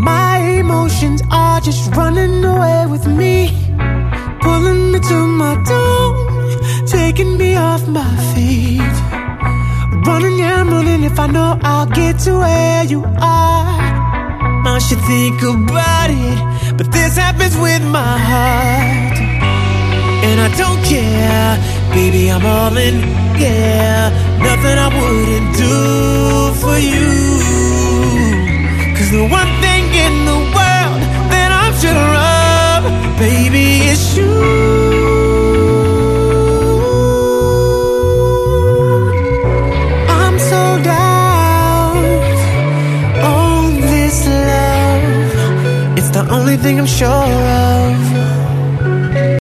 My emotions are just running away with me, pulling me to my doom, taking me off my feet. Running, yeah, I'm running if I know I'll get to where you are. I should think about it, but this happens with my heart. And I don't care, baby, I'm all in, yeah. Nothing I wouldn't do for you. Cause the one thing in the world that I'm sure of, baby, is you. I'm sold out on this love. It's the only thing I'm sure of.